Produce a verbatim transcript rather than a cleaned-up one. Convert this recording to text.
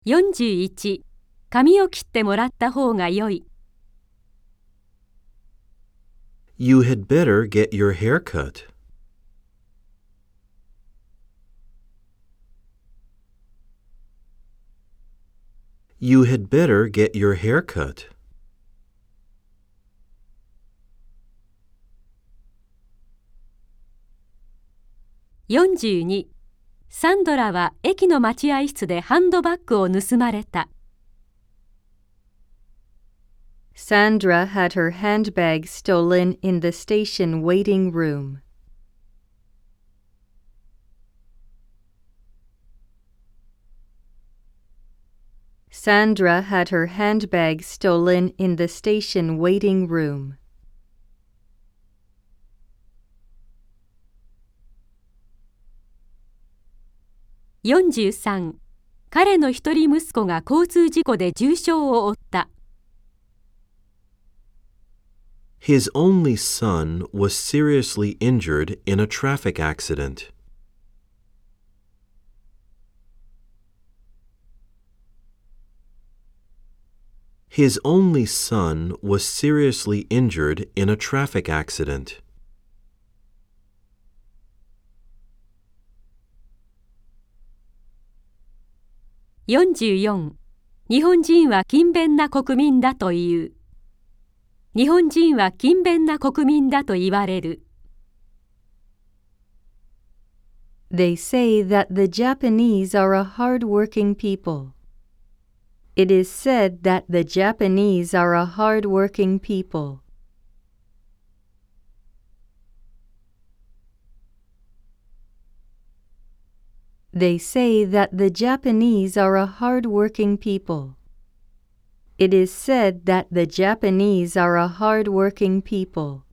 よんじゅういち、髪を切ってもらった方が良い。 You had better get your hair cut. You had better get your hair cut. よんじゅうに、サンドラは駅の待合室でハンドバッグを盗まれた。 Sandra had her handbag stolen in the station waiting room. Sandra had her handbag stolen in the station waiting room. よんじゅうさん、彼の一人息子が交通事故で重傷を負った。 His only son was seriously injured in a traffic accident. His only son was seriously injured in a traffic accident. よんじゅうよん、日本人は勤勉な国民だという。日本人は勤勉な国民だと言われる。 They say that the Japanese are a hard-working people. It is said that the Japanese are a hard-working people. They say that the Japanese are a hard-working people. It is said that the Japanese are a hard-working people.